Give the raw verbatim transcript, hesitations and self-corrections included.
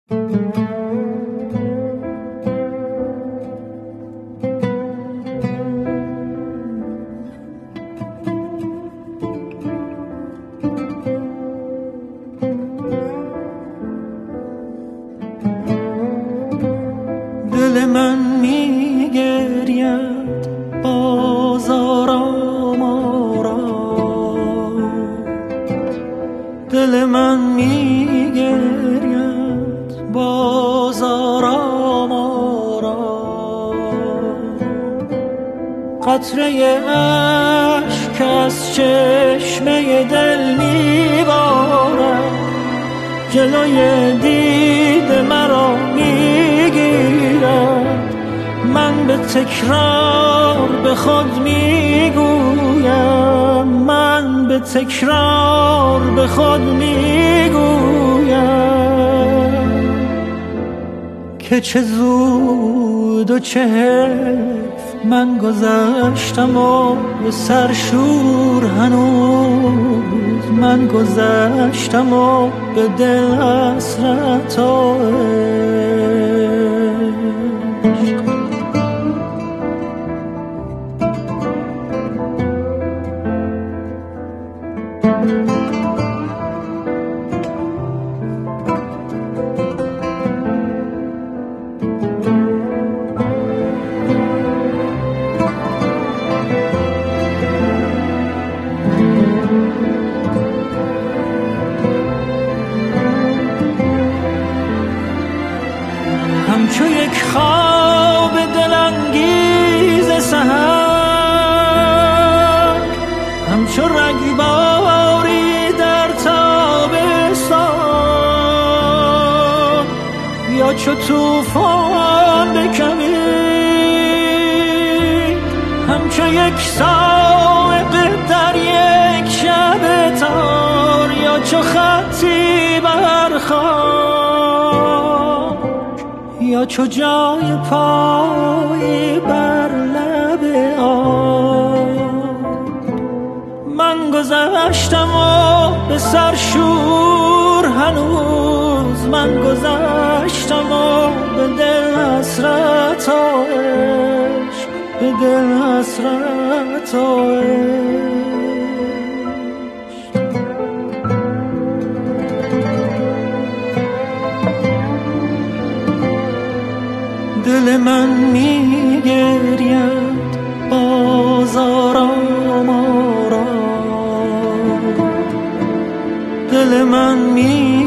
دل من می گرید باز آرام آرام، دل من می گرید باز آرام آرام. قطره اشک از چشمه دل می بارد، جلوی دید مرا می گیرد. من به تکرار به خود می گویم، من به تکرار به خود می گویم که چه زود و چه حیف من گذشتم و به سرشور هنوز من گذشتم و به دل حسرت و عشق. همچو یک خواب دلانگیز سحر، همچو رگباری در تابستان، یا چو طوفان بکمید، همچو یک صاعقه در یک شب تار، یا چو خطی بر خاک، یا چو جای پای بر لب آب. من گذشتم و به سرشور هنوز من گذشتم و به دل حسرت و عشق، به دل حسرت و عشق. دل من می گرید باز آرام آرام، دل من می